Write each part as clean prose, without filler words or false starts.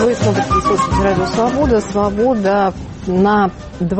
Вы смотрите и слушаете радио «Свобода». «Свобода» на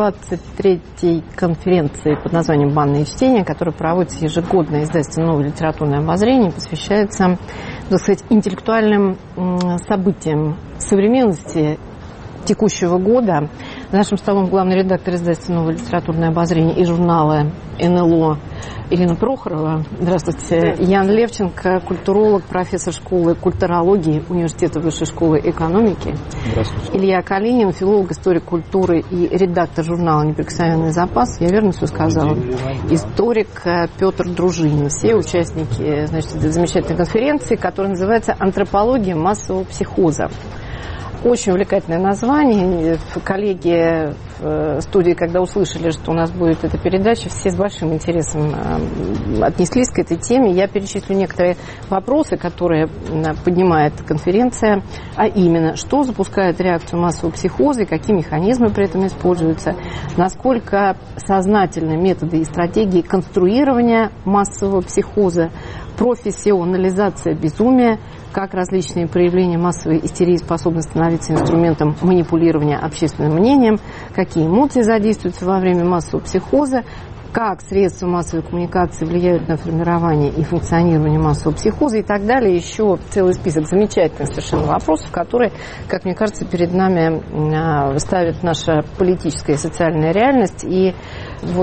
23-й конференции под названием «Банное чтение», которая проводится ежегодно издательством «Новое литературное обозрение», посвящается, так сказать, интеллектуальным событиям современности текущего года. За нашим столом главный редактор издательства «Новое литературное обозрение» и журнала НЛО Елена Прохорова. Здравствуйте. Ян Левченко, культуролог, профессор школы культурологии Университета Высшей школы экономики. Здравствуйте. Илья Калинин, филолог, историк культуры и редактор журнала «Неприкосновенный запас». Я верно все сказала? Историк Петр Дружинин. Все участники, значит, этой замечательной конференции, которая называется «Антропология массового психоза». Очень увлекательное название. Коллеги в студии, когда услышали, что у нас будет эта передача, все с большим интересом отнеслись к этой теме. Я перечислю некоторые вопросы, которые поднимает конференция, а именно, что запускает реакцию массового психоза и какие механизмы при этом используются, насколько сознательны методы и стратегии конструирования массового психоза, профессионализация безумия, как различные проявления массовой истерии способны становиться инструментом манипулирования общественным мнением, какие эмоции задействуются во время массового психоза, как средства массовой коммуникации влияют на формирование и функционирование массового психоза и так далее. Еще целый список замечательных совершенно вопросов, которые, как мне кажется, перед нами ставит наша политическая и социальная реальность. И вот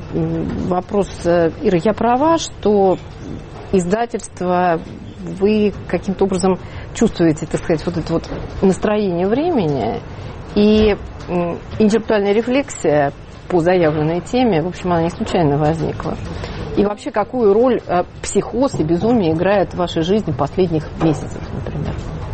вопрос, Ира, я права, что издательство, вы каким-то образом чувствуете, так сказать, вот это вот настроение времени, и интеллектуальная рефлексия по заявленной теме, в общем, она не случайно возникла. И вообще, какую роль психоз и безумие играют в вашей жизни последних месяцев, например?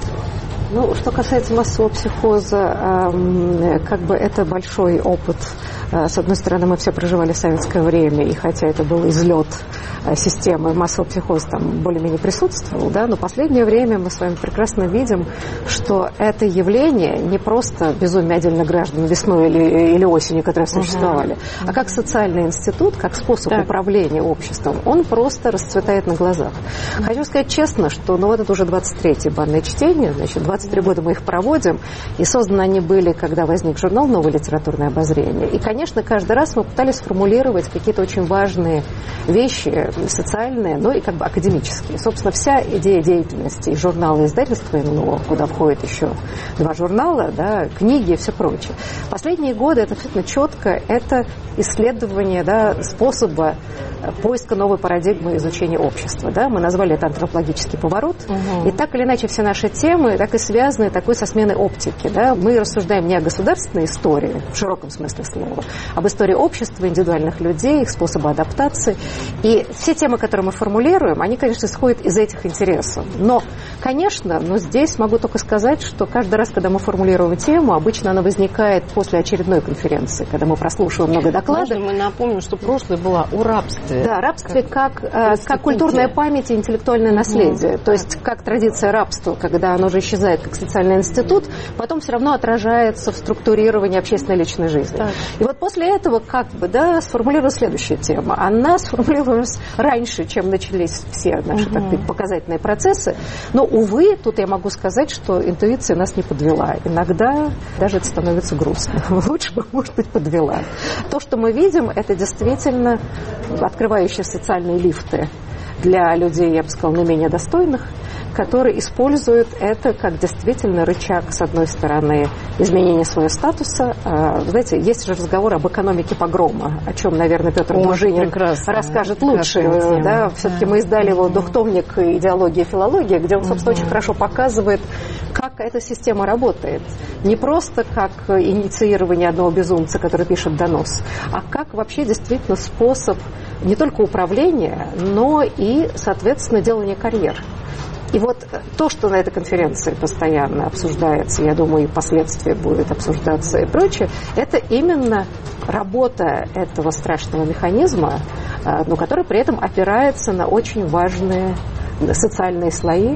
Ну, что касается массового психоза, как бы это большой опыт. С одной стороны, мы все проживали советское время, и хотя это был излет системы, массового психоза там более-менее присутствовал, да, но в последнее время мы с вами прекрасно видим, что это явление не просто безумие отдельных граждан весной или осенью, которые существовали, а как социальный институт, как способ управления обществом, он просто расцветает на глазах. Хочу сказать честно, что вот это уже 23-е банное чтение, значит, 23 года мы их проводим, и созданы они были, когда возник журнал «Новое литературное обозрение». И, конечно, каждый раз мы пытались сформулировать какие-то очень важные вещи, социальные, но и как бы академические. Собственно, вся идея деятельности и журнала, и издательства НЛО, куда входит еще 2 журнала, да, книги и все прочее. Последние годы это абсолютно четко, это исследование, да, способа поиска новой парадигмы изучения общества. Да? Мы назвали это антропологический поворот. И так или иначе все наши темы так и связаны такой со сменой оптики. Да? Мы рассуждаем не о государственной истории, в широком смысле слова, об истории общества, индивидуальных людей, их способа адаптации. И все темы, которые мы формулируем, они, конечно, исходят из этих интересов. Но, конечно, здесь могу только сказать, что каждый раз, когда мы формулируем тему, обычно она возникает после очередной конференции, когда мы прослушиваем много докладов. Можно мы напомним, что прошлое было о рабстве. Да, рабстве как культурная память и интеллектуальное наследие. То есть как традиция рабства, когда оно уже исчезает как социальный институт, потом все равно отражается в структурировании общественной личной жизни. Так. И вот после этого сформулировалась следующая тема. Она сформулировалась раньше, чем начались все наши показательные процессы. Но, увы, тут я могу сказать, что интуиция нас не подвела. Иногда даже это становится грустно. Лучше бы, может быть, подвела. То, что мы видим, это действительно открывающие социальные лифты для людей, я бы сказала, наименее достойных, которые используют это как действительно рычаг, с одной стороны, изменения своего статуса. Знаете, есть же разговор об экономике погрома, о чем, наверное, Петр Дружинин расскажет лучше. Да? Все-таки мы издали его двухтомник «Идеология и филология», где он, собственно, очень хорошо показывает, как эта система работает. Не просто как инициирование одного безумца, который пишет донос, а как вообще действительно способ не только управления, но и, соответственно, делания карьер. И вот то, что на этой конференции постоянно обсуждается, я думаю, и впоследствии будет обсуждаться и прочее, это именно работа этого страшного механизма, но который при этом опирается на очень важные социальные слои,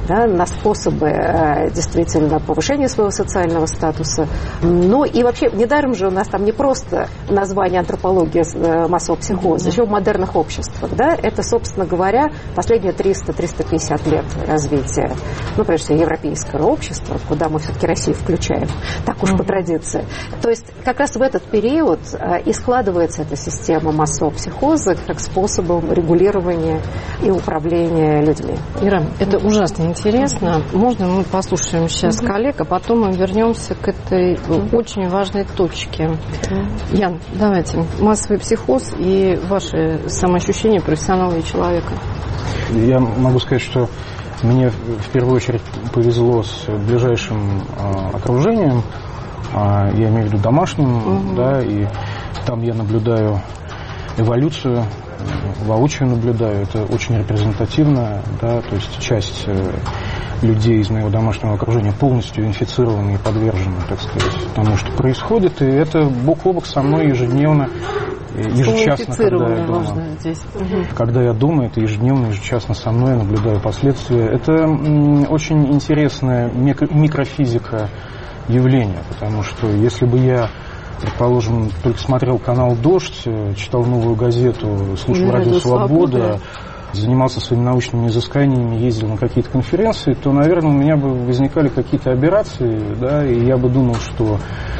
да, на способы действительно повышения своего социального статуса. Ну и вообще, недаром же у нас там не просто название антропология массового психоза, еще в модерных обществах. Да, это, собственно говоря, последние 300-350 лет развития, ну, прежде всего, европейского общества, куда мы все-таки Россию включаем, так уж по традиции. То есть как раз в этот период и складывается эта система массового психоза как способом регулирования и управления людьми. Ира, это ужасно интересно. Можно мы послушаем сейчас коллег, а потом мы вернемся к этой очень важной точке. Ян, давайте. Массовый психоз и ваши самоощущения профессионала и человека. Я могу сказать, что мне в первую очередь повезло с ближайшим окружением, я имею в виду домашним, да, и там я наблюдаю эволюцию, воочию наблюдаю, это очень репрезентативно, да, то есть часть людей из моего домашнего окружения полностью инфицированы и подвержены, так сказать, тому, что происходит, и это бок о бок со мной ежедневно, ежечасно, когда я дома, это ежедневно, ежечасно со мной, я наблюдаю последствия. Это очень интересная микрофизика явления, потому что если бы я, предположим, только смотрел канал «Дождь», читал «Новую газету», слушал «Радио Свобода», занимался своими научными изысканиями, ездил на какие-то конференции, то, наверное, у меня бы возникали какие-то аберрации, да, и я бы думал, что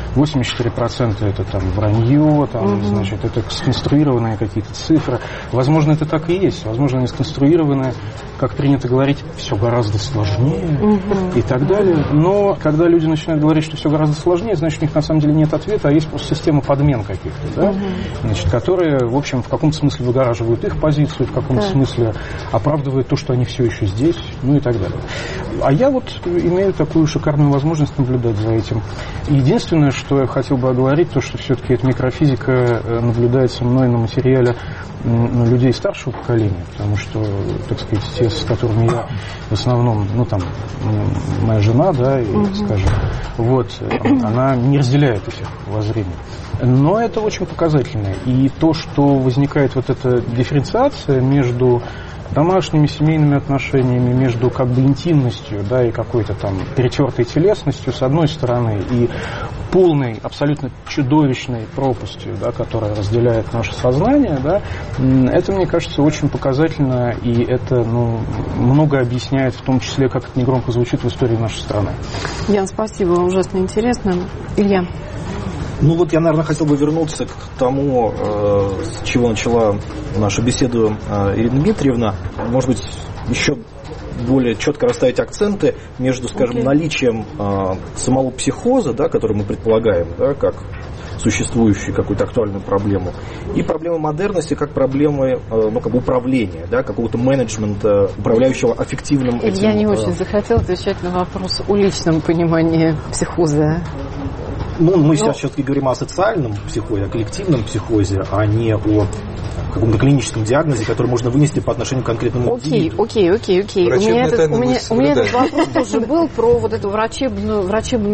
84% это там вранье, там, значит, это сконструированные какие-то цифры. Возможно, это так и есть. Возможно, они сконструированы, как принято говорить, все гораздо сложнее и так далее. Но когда люди начинают говорить, что все гораздо сложнее, значит, у них на самом деле нет ответа, а есть просто система подмен каких-то, да? Значит, которые, в общем, в каком-то смысле выгораживают их позицию, в каком-то смысле оправдывают то, что они все еще здесь, ну и так далее. А я вот имею такую шикарную возможность наблюдать за этим. Единственное, что я хотел бы оговорить, то, что все-таки эта микрофизика наблюдается мной на материале людей старшего поколения, потому что, так сказать, те, с которыми я в основном, ну, там, моя жена, да, и, скажем, вот, она не разделяет этих воззрений. Но это очень показательно. И то, что возникает вот эта дифференциация между домашними, семейными отношениями, между как бы интимностью, да, и какой-то там перетертой телесностью, с одной стороны, и полной, абсолютно чудовищной пропастью, да, которая разделяет наше сознание, да, это, мне кажется, очень показательно, и это, ну, много объясняет, в том числе, как это негромко звучит в истории нашей страны. Ян, спасибо, ужасно интересно. Илья? Ну вот я, наверное, хотел бы вернуться к тому, с чего начала нашу беседу Ирина Дмитриевна. Может быть, еще более четко расставить акценты между, скажем, наличием самого психоза, да, который мы предполагаем, да, как существующую какую-то актуальную проблему, и проблемы модерности как проблемы, ну, как бы управления, да, какого-то менеджмента, управляющего аффективным этим. Я не очень захотела отвечать на вопрос о личном понимании психоза. Ну, мы сейчас все-таки говорим о социальном психозе, о коллективном психозе, а не о каком-то клиническом диагнозе, который можно вынести по отношению к конкретному индивиду. Окей. У меня этот вопрос тоже был про вот эту врачебную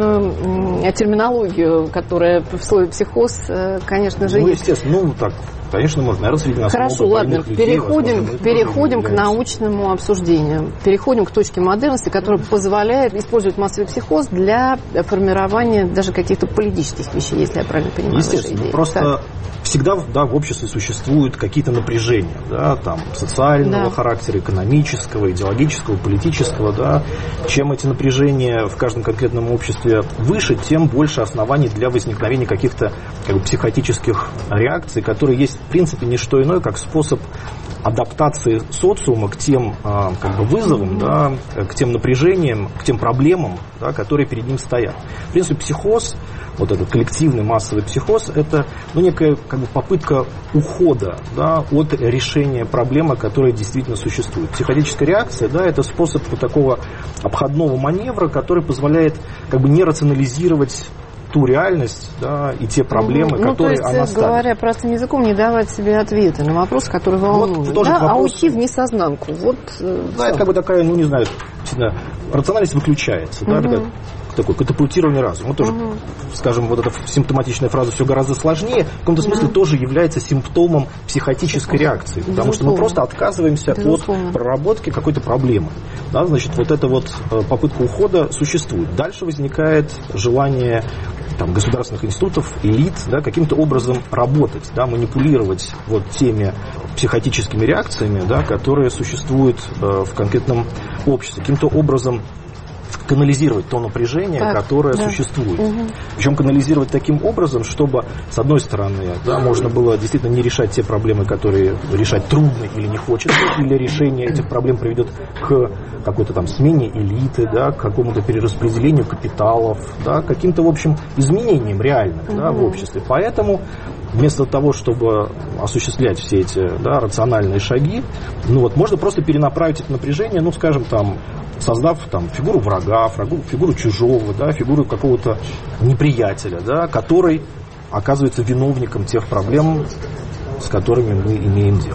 терминологию, которая в слове психоз, конечно же, есть. Ну, естественно, ну, так, конечно, можно. Наверное, хорошо, ладно, переходим к научному обсуждению. Переходим к точке модерности, которая позволяет использовать массовый психоз для формирования даже каких-то политических вещей, если я правильно понимаю. Естественно, просто всегда, да, в обществе существуют какие-то напряжения, да, там, социального характера, экономического, идеологического, политического, да. Чем эти напряжения в каждом конкретном обществе выше, тем больше оснований для возникновения каких-то, как бы, психотических реакций, которые есть, в принципе, не что иное, как способ адаптации социума к тем, как бы, вызовам, да, к тем напряжениям, к тем проблемам, да, которые перед ним стоят. В принципе, психоз, вот этот коллективный массовый психоз, это, ну, некая, как бы, попытка ухода, да, от решения проблемы, которая действительно существует. Психотическая реакция, да, это способ вот такого обходного маневра, который позволяет, как бы, не рационализировать ту реальность, да, и те проблемы, которые она ставит. Говоря простым языком, не давать себе ответы на вопрос, который волнует. Вот, да, вопрос, а уйти в несознанку. Вот, да, это как бы такая, ну, не знаю, рациональность выключается. Да, такая такое катапультирование разума. Вот тоже, скажем, вот эта симптоматичная фраза «все гораздо сложнее» в каком-то смысле тоже является симптомом психотической реакции, потому что мы просто отказываемся от проработки какой-то проблемы. Да, значит, вот эта вот попытка ухода существует. Дальше возникает желание там, государственных институтов, элит, да, каким-то образом работать, да, манипулировать вот теми психотическими реакциями, да, которые существуют в конкретном обществе, каким-то образом канализировать то напряжение, которое существует. Причем канализировать таким образом, чтобы, с одной стороны, да, можно было действительно не решать те проблемы, которые решать трудно или не хочется, или решение этих проблем приведет к какой-то там смене элиты, да, к какому-то перераспределению капиталов, да, каким-то, в общем, изменениям реальным, да, в обществе. Поэтому вместо того, чтобы осуществлять все эти, да, рациональные шаги, ну вот можно просто перенаправить это напряжение, ну, скажем, там, создав там фигуру врага, фигуру чужого, да, фигуру какого-то неприятеля, да, который оказывается виновником тех проблем, с которыми мы имеем дело.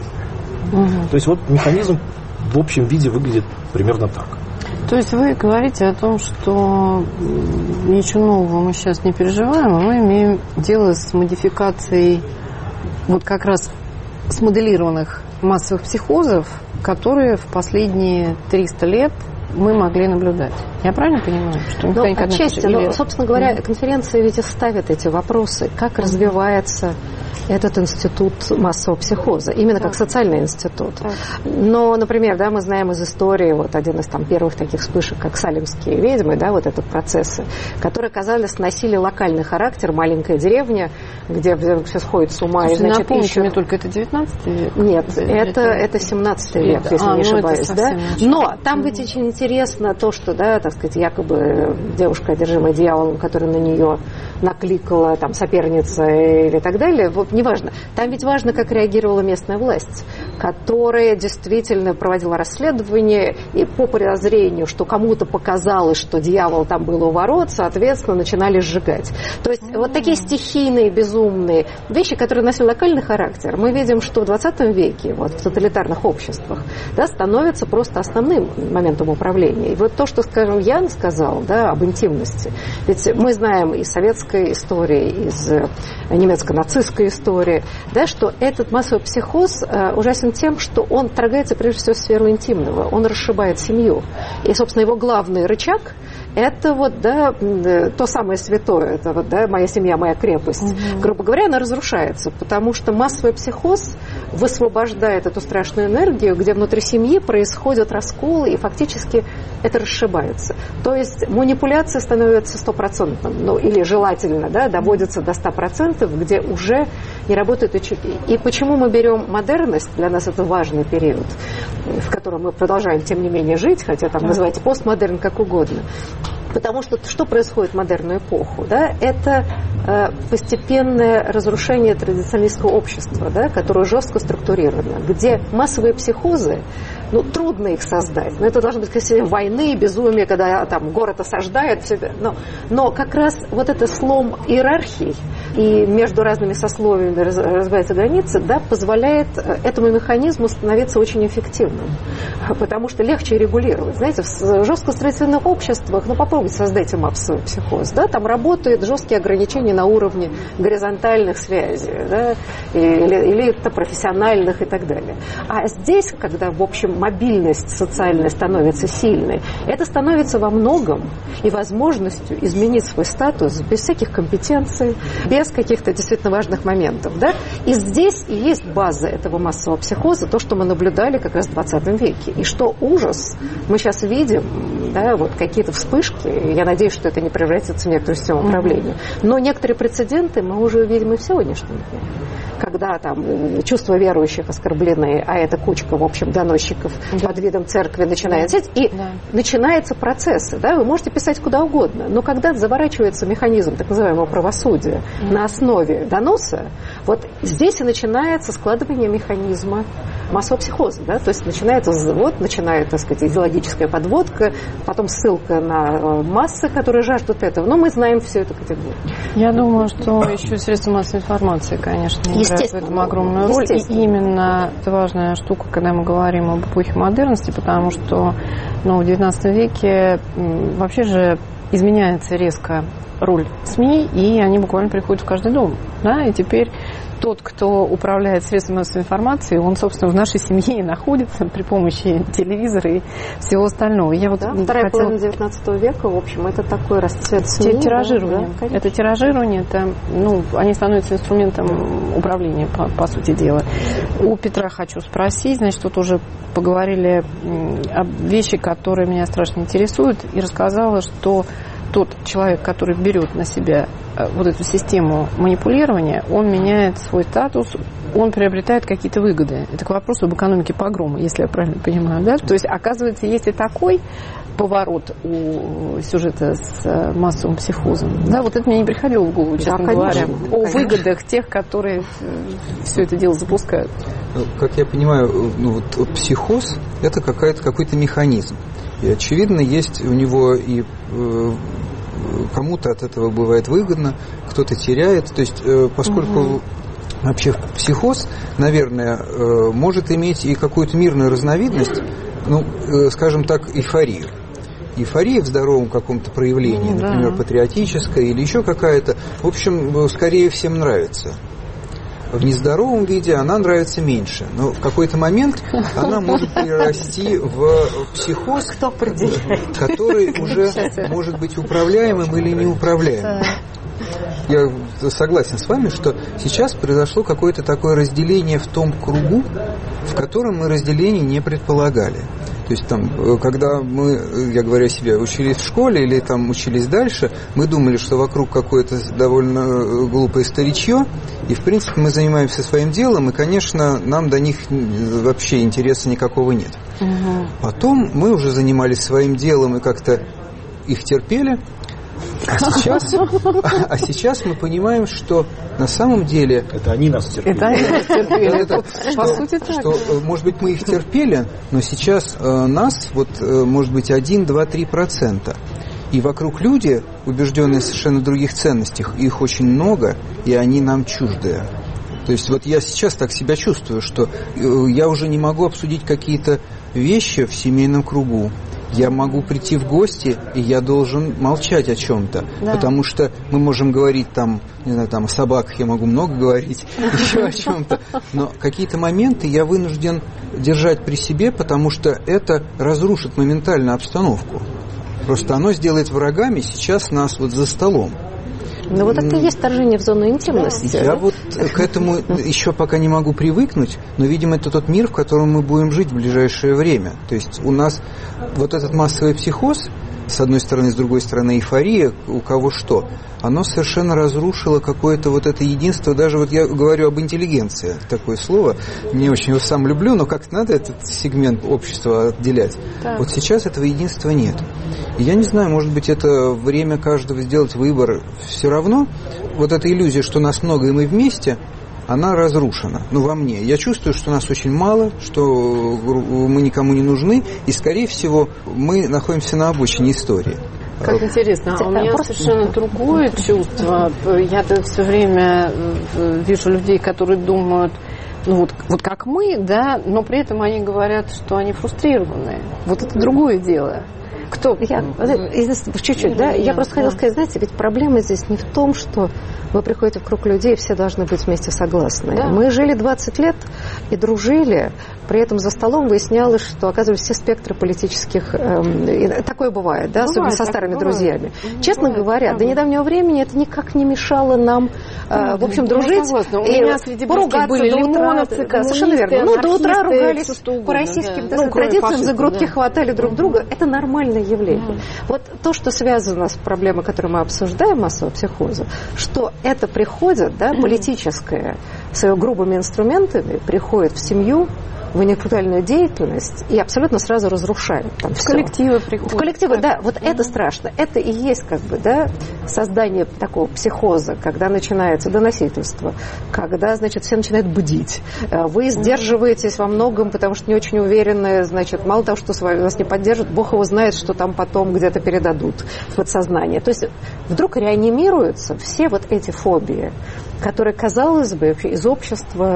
То есть вот механизм в общем виде выглядит примерно так. То есть вы говорите о том, что ничего нового мы сейчас не переживаем, а мы имеем дело с модификацией вот как раз смоделированных массовых психозов, которые в последние 300 лет мы могли наблюдать. Я правильно понимаю? Что отчасти, но, собственно говоря, конференция ведь и ставит эти вопросы. Как развивается этот институт массового психоза, именно как социальный институт. Но, например, да, мы знаем из истории, вот один из там первых таких вспышек, как салемские ведьмы, да, вот этот процессы, которые, казалось, носили локальный характер, маленькая деревня, где все сходит с ума. Слушайте, и, значит, напомните мне только, это 19 век? Нет, это 17 век, если не ошибаюсь. Да? Но там ведь очень интересно то, что, да, так сказать, якобы девушка, одержимая дьяволом, которая на нее накликала, там, соперница или так далее, вот неважно. Там ведь важно, как реагировала местная власть, которая действительно проводила расследование, и по подозрению, что кому-то показалось, что дьявол там был у ворот, соответственно, начинали сжигать. То есть вот такие стихийные, безумные вещи, которые носили локальный характер, мы видим, что в 20 веке, вот, в тоталитарных обществах, да, становится просто основным моментом управления. И вот то, что, скажем, Ян сказал, да, об интимности. Ведь мы знаем из советской истории, из немецко-нацистской истории, да, что этот массовый психоз ужасен тем, что он вторгается прежде всего в сферу интимного, он расшибает семью. И, собственно, его главный рычаг – это вот, да, то самое святое, это вот, да, моя семья, моя крепость. Грубо говоря, она разрушается, потому что массовый психоз высвобождает эту страшную энергию, где внутри семьи происходят расколы, и фактически это расшибается. То есть манипуляция становится 100%, ну, или желательно, да, доводится до 100%, где уже не работают учителя. И почему мы берем модерность, для нас это важный период, в котором мы продолжаем, тем не менее, жить, хотя там называйте постмодерн как угодно. Потому что что происходит в модерную эпоху? Да? Это постепенное разрушение традиционалистского общества, да, которое жестко структурировано, где массовые психозы, ну, трудно их создать. Но это должны быть, конечно, войны, безумие, когда там город осаждает. Все это. Но как раз вот это слом иерархий и между разными сословиями разбиваются границы, да, позволяет этому механизму становиться очень эффективным. Потому что легче регулировать. Знаете, в жестко строительных обществах, ну, попробуйте создать массовый психоз. Да, там работают жесткие ограничения на уровне горизонтальных связей, да, или это профессиональных и так далее. А здесь, когда, в общем, мобильность социальная становится сильной, это становится во многом и возможностью изменить свой статус без всяких компетенций, без каких-то действительно важных моментов. Да? И здесь и есть база этого массового психоза, то, что мы наблюдали как раз в 20 веке. И что ужас мы сейчас видим, да, вот какие-то вспышки, я надеюсь, что это не превратится в некоторую систему управления, но некоторые прецеденты мы уже увидим и в сегодняшнем дне. Когда там чувства верующих оскорблены, а эта кучка, в общем, доносчиков под видом церкви начинает сидеть, и начинаются процессы. Да? Вы можете писать куда угодно, но когда заворачивается механизм так называемого правосудия на основе доноса, вот здесь и начинается складывание механизма массового психоза. Да? То есть начинается завод, начинает, так сказать, идеологическая подводка, потом ссылка на массы, которые жаждут этого. Но мы знаем всю эту категорию. Я думаю, что еще средства массовой информации, конечно, играют в этом огромную роль. И именно это важная штука, когда мы говорим об эпохе модерности, потому что, ну, в XIX веке вообще же изменяется резко роль СМИ, и они буквально приходят в каждый дом. Да? И теперь тот, кто управляет средствами массовой информации, он, собственно, в нашей семье и находится при помощи телевизора и всего остального. Я вот вторая половина 19 века, в общем, это такой расцвет СМИ. Тиражирование. Да, это тиражирование, это, они становятся инструментом управления, по сути дела. У Петра хочу спросить, значит, тут уже поговорили о вещи, которые меня страшно интересуют, и рассказала, что тот человек, который берет на себя вот эту систему манипулирования, он меняет свой статус, он приобретает какие-то выгоды. Это к вопросу об экономике погрома, если я правильно понимаю, да? То есть, оказывается, есть и такой поворот у сюжета с массовым психозом. Да, вот это мне не приходило в голову, честно говоря. О выгодах тех, которые все это дело запускают. Как я понимаю, психоз – это какой-то механизм. И, очевидно, есть у него и кому-то от этого бывает выгодно, кто-то теряет. То есть, поскольку вообще психоз, наверное, может иметь и какую-то мирную разновидность, скажем так, эйфорию. Эйфория в здоровом каком-то проявлении, например, патриотическая или еще какая-то, в общем, скорее всем нравится. В нездоровом виде она нравится меньше, но в какой-то момент она может перерасти в психоз, который уже может быть управляемым или неуправляемым. Я согласен с вами, что сейчас произошло какое-то такое разделение в том кругу, в котором мы разделение не предполагали. То есть когда мы, я говорю о себе, учились в школе или учились дальше, мы думали, что вокруг какое-то довольно глупое старичье, и в принципе мы занимаемся своим делом, и, конечно, нам до них вообще интереса никакого нет. Потом мы уже занимались своим делом и как-то их терпели. А сейчас мы понимаем, что на самом деле... Это они нас терпели. По сути так. Что, может быть, мы их терпели, но сейчас нас, может быть, 1, 2, 3%. И вокруг люди, убежденные в совершенно других ценностях, их очень много, и они нам чуждые. То есть я сейчас так себя чувствую, что я уже не могу обсудить какие-то вещи в семейном кругу. Я могу прийти в гости, и я должен молчать о чем-то, потому что мы можем говорить о собаках, я могу много говорить, еще о чем-то, но какие-то моменты я вынужден держать при себе, потому что это разрушит моментально обстановку. Просто оно сделает врагами сейчас нас за столом. Ну это и есть вторжение в зону интимности. Я к этому еще пока не могу привыкнуть, но, видимо, это тот мир, в котором мы будем жить в ближайшее время. То есть у нас этот массовый психоз, с одной стороны, с другой стороны эйфория, у кого что, оно совершенно разрушило какое-то это единство. Даже я говорю об интеллигенции, такое слово, не очень его сам люблю, но как-то надо этот сегмент общества отделять. Да. Сейчас этого единства нет. И я не знаю, может быть, это время каждого сделать выбор. Все равно эта иллюзия, что нас много и мы вместе, она разрушена. Во мне. Я чувствую, что нас очень мало, что мы никому не нужны, и, скорее всего, мы находимся на обочине истории. Как интересно, у меня совершенно другое чувство. Я все время вижу людей, которые думают, как мы, да, но при этом они говорят, что они фрустрированы. Это другое дело. Кто? Чуть-чуть, да? Я просто хотела сказать, знаете, ведь проблема здесь не в том, что вы приходите в круг людей, и все должны быть вместе согласны. Да. Мы жили 20 лет и дружили, при этом за столом выяснялось, что, оказывается, все спектры политических... такое бывает, да, особенно со старыми друзьями. Честно говоря, до недавнего времени это никак не мешало нам, в общем, дружить. И поругаться до утра. Совершенно верно. До утра ругались по российским традициям, за грудки хватали друг друга. Это нормальное явление. То, что связано с проблемой, которую мы обсуждаем, массового психоза, что это приходит, да, политическое, с его грубыми инструментами, приходит в семью, в интеллектуальную деятельность и абсолютно сразу разрушает в коллективы приходят. В коллективы, да, это страшно. Это и есть создание такого психоза, когда начинается доносительство, когда, все начинают бдить. Вы сдерживаетесь во многом, потому что не очень уверены, мало того, что вас не поддержат, Бог его знает, что там потом где-то передадут в подсознание. То есть вдруг реанимируются все эти фобии, которые, казалось бы, из общества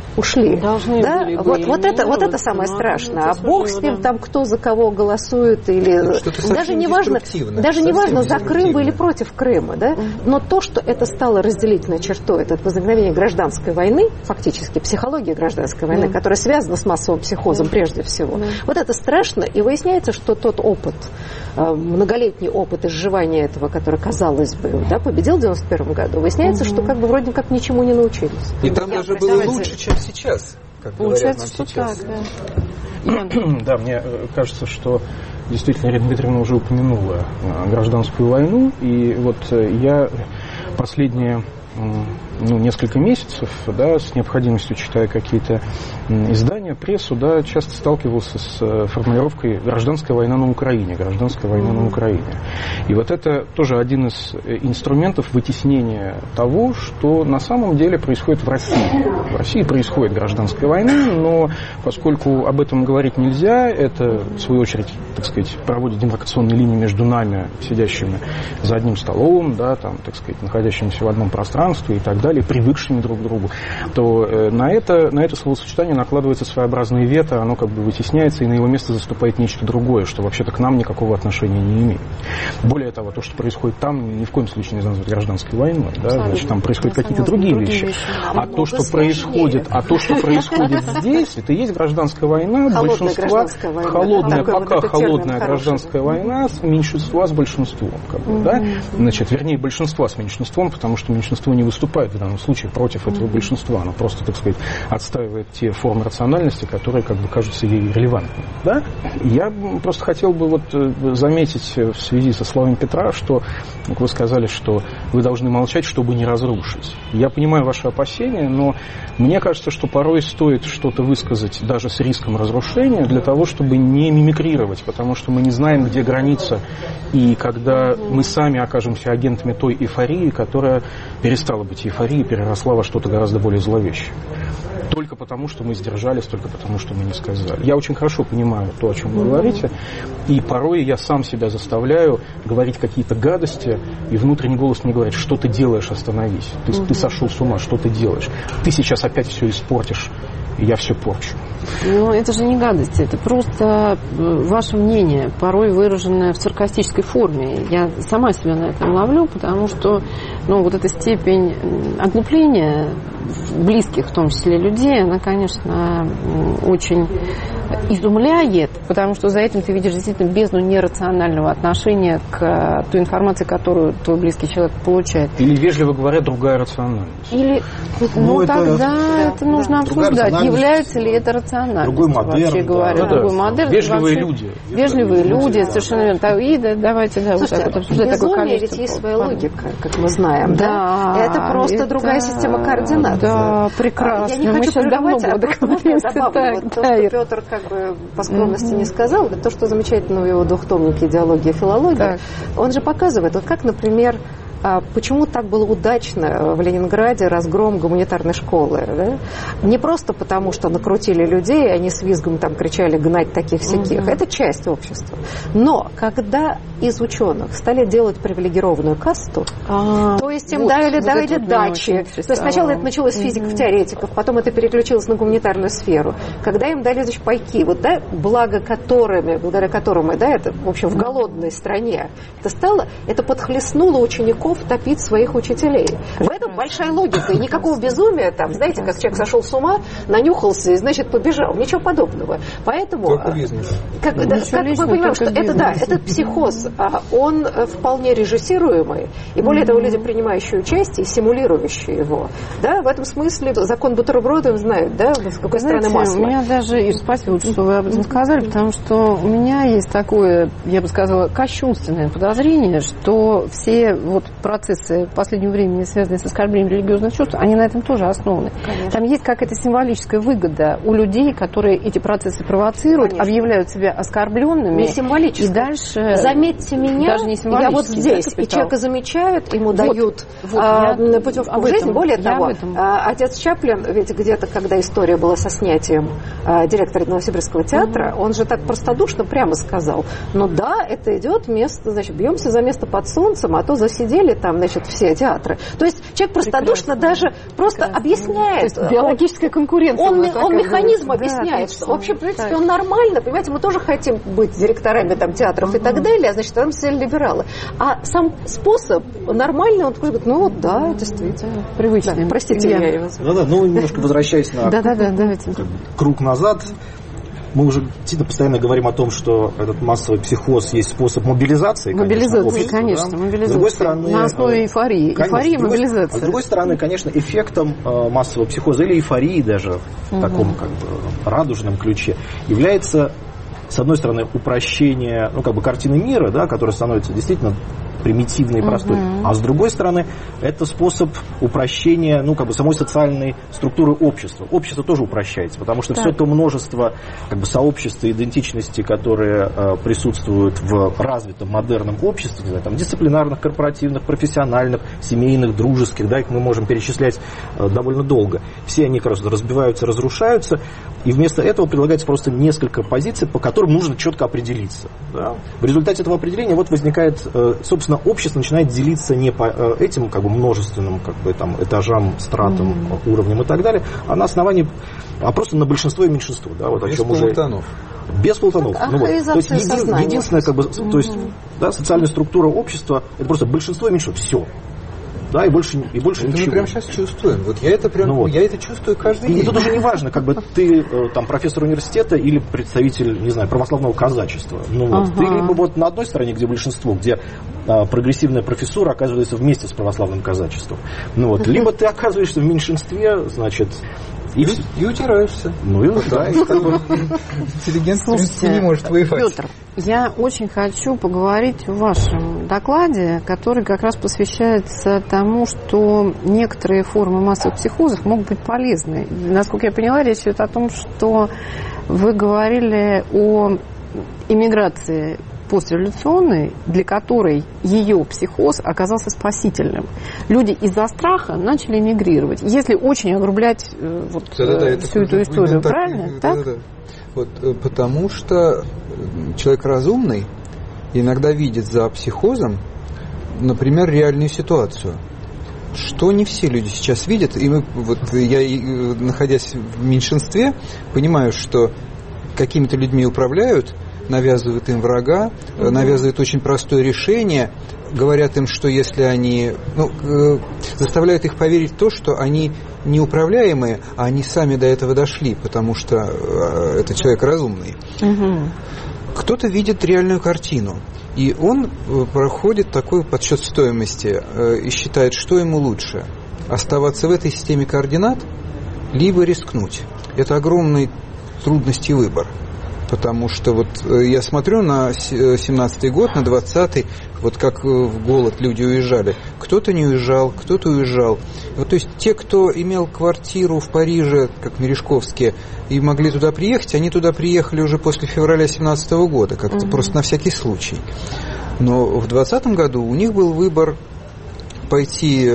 ушли. Должны да? были вот это самое страшное. А бог с ним, там, кто за кого голосует, или даже не важно за Крым или против Крыма, да? Но то, что это стало разделительной чертой, это возникновение гражданской войны, фактически психология гражданской войны, которая связана с массовым психозом прежде всего. Вот это страшно, и выясняется, что тот опыт, многолетний опыт изживания этого, который, казалось бы, да, победил в 91 году, выясняется, что как бы вроде как ничему не научились. И там даже было лучше, чем сейчас, как говорят нам сейчас. Так, да. Да, мне кажется, что действительно Ирина Дмитриевна уже упомянула гражданскую войну, и вот я последние несколько месяцев, да, с необходимостью читая какие-то издания, прессу, да, часто сталкивался с формулировкой «гражданская война на Украине», «гражданская война на Украине». И вот это тоже один из инструментов вытеснения того, что на самом деле происходит в России. В России происходит гражданская война, но поскольку об этом говорить нельзя, это, в свою очередь, так сказать, проводит демаркационные линии между нами, сидящими за одним столом, да, там, так сказать, находящимися в одном пространстве и так далее, привыкшими друг к другу, то на это словосочетание накладывается своеобразное вето, оно как бы вытесняется, и на его место заступает нечто другое, что вообще-то к нам никакого отношения не имеет. Более того, то, что происходит там, ни в коем случае нельзя назвать гражданской войной, да, значит, там происходят какие-то другие вещи. А то, что происходит здесь, это и есть гражданская война, холодная гражданская война с меньшинства с большинством, как бы, да? Значит, вернее, большинства с меньшинством, потому что меньшинство не выступает в данном случае против этого большинства, оно просто, так сказать, отстаивает те формы рациональности, которые, как бы, кажутся ей релевантными, да? Я просто хотел бы вот заметить в связи со словами Петра, что, как вы сказали, что вы должны молчать, чтобы не разрушить. Я понимаю ваши опасения, но мне кажется, что порой стоит что-то высказать даже с риском разрушения для того, чтобы не мимикрировать, потому что мы не знаем, где граница, и когда мы сами окажемся агентами той эйфории, которая перестала быть эйфорией, переросла во что-то гораздо более зловещее. Только потому, что мы сдержались, только потому, что мы не сказали. Я очень хорошо понимаю то, о чем вы говорите, и порой я сам себя заставляю говорить какие-то гадости, и внутренний голос мне говорит: что ты делаешь, остановись, ты сошел с ума, что ты делаешь, ты сейчас опять все испортишь, и я все порчу. Ну, это же не гадости, это просто ваше мнение, порой выраженное в саркастической форме. Я сама себя на этом ловлю, потому что, вот эта степень оглупления близких, в том числе людей, она, конечно, очень изумляет, потому что за этим ты видишь действительно бездну нерационального отношения к той информации, которую твой близкий человек получает. Или, вежливо говоря, другая рациональность. Или, тогда это нужно обсуждать, является ли это рациональностью. Другой модерн, вообще говоря. Другой модерн. Вежливые люди. Вежливые люди, совершенно верно. И давайте, вот так вот обсуждать такое количество. Ведь есть своя логика, как мы знаем, да? Это просто другая система координат. Да, прекрасно. Я не хочу прерывать, а просто добавлю. Вот то, что Петр как бы по скромности не сказал, то, что замечательно в его двухтомнике «Идеология и филология», он же показывает, вот как, например, почему так было удачно в Ленинграде разгром гуманитарной школы. Да? Не просто потому, что накрутили людей, и они с визгом там кричали «гнать таких-сяких». Это часть общества. Но когда из ученых стали делать привилегированную касту, то есть им дали дачи. То есть сначала это началось с физиков-теоретиков, потом это переключилось на гуманитарную сферу. Когда им дали, значит, пайки, благодаря которым, это, в общем, в голодной стране это подхлестнуло учеников топить своих учителей. В этом большая логика. И никакого безумия, там, знаете, как человек сошел с ума, нанюхался и, значит, побежал. Ничего подобного. Поэтому, как мы понимаем, что этот психоз, он вполне режиссируемый, и более того, люди, принимающие участие, симулирующие его. Да, в этом смысле закон бутерброда знают, да, с какой стороны масло. У меня даже, и спасибо, что вы об этом сказали, потому что у меня есть такое, я бы сказала, кощунственное подозрение, что все процессы в последнее время, связанные с оскорблением религиозных чувств, они на этом тоже основаны. Конечно. Там есть какая-то символическая выгода у людей, которые эти процессы провоцируют, конечно, объявляют себя оскорбленными. Не символически. И дальше... Заметьте меня, даже не я вот здесь, и человека замечают, ему дают путевку в жизнь. Более того, отец Чаплин, ведь где-то, когда история была со снятием директора Новосибирского театра, он же так простодушно прямо сказал: это идет место, значит, бьемся за место под солнцем, а то засидели закрыли там, значит, все театры. То есть человек простодушно даже просто объясняет. То есть биологическая конкуренция. Он механизм объясняет, что вообще, в принципе, он нормально, понимаете, мы тоже хотим быть директорами там, театров и так далее, значит, там все либералы. А сам способ нормальный, он такой говорит, ну вот, да, действительно. Привычный. Да, простите, я его... Да-да, ну немножко возвращаясь на круг назад, мы уже постоянно говорим о том, что этот массовый психоз есть способ мобилизации. Мобилизации, конечно. Мобилизации. С другой стороны, на основе эйфории. Эйфория и мобилизация. А с другой стороны, конечно, эффектом массового психоза или эйфории даже в таком как бы радужном ключе является, с одной стороны, упрощение, ну, как бы картины мира, да, которая становится действительно примитивной и простой. А с другой стороны, это способ упрощения, ну, как бы самой социальной структуры общества. Общество тоже упрощается, потому что все то множество как бы сообществ и идентичностей, которые присутствуют в развитом модерном обществе, не знаю, там, дисциплинарных, корпоративных, профессиональных, семейных, дружеских, да, их мы можем перечислять довольно долго. Все они как раз разбиваются, разрушаются, и вместо этого предлагается просто несколько позиций, по которым нужно четко определиться. Да. В результате этого определения вот возникает, собственно, общество начинает делиться не по этим как бы множественным как бы, там, этажам, стратам, уровням и так далее, а на основании, а просто на большинство и меньшинство. Да, вот, о чем уже... Без полутонов. Ну, вот. То есть единственная как бы, то есть, да, социальная структура общества это просто большинство и меньшинство. Все. Да, и больше ничего. Мы прямо сейчас чувствуем. Вот я это прям, я это чувствую каждый день. И тут уже не важно, как бы ты там профессор университета или представитель, не знаю, православного казачества. Ну вот ты либо вот на одной стороне, где большинство, где прогрессивная профессура оказывается вместе с православным казачеством. Ну вот, либо ты оказываешься в меньшинстве, значит, и утираешься. Ну и да. Интеллигент, в принципе, не может воевать. Петр, я очень хочу поговорить в вашем докладе, который как раз посвящается тому, что некоторые формы массовых психозов могут быть полезны. Насколько я поняла, речь идет о том, что вы говорили о иммиграции постреволюционной, для которой ее психоз оказался спасительным. Люди из-за страха начали эмигрировать. Если очень огрублять всю эту историю, правильно? Так? Да. Вот, потому что человек разумный иногда видит за психозом, например, реальную ситуацию. Что не все люди сейчас видят. И я, находясь в меньшинстве, понимаю, что какими-то людьми управляют, навязывают им врага, навязывают очень простое решение, говорят им, что если они... заставляют их поверить в то, что они неуправляемые, а они сами до этого дошли, потому что это человек разумный. Кто-то видит реальную картину, и он проходит такой подсчет стоимости и считает, что ему лучше. Оставаться в этой системе координат, либо рискнуть. Это огромные трудности и выбор. Потому что вот я смотрю на 17-й год, на 20-й, вот как в голод люди уезжали. Кто-то не уезжал, кто-то уезжал. Вот, то есть те, кто имел квартиру в Париже, как Мережковские, и могли туда приехать, они туда приехали уже после февраля 17-го года, как-то просто на всякий случай. Но в 20-м году у них был выбор пойти,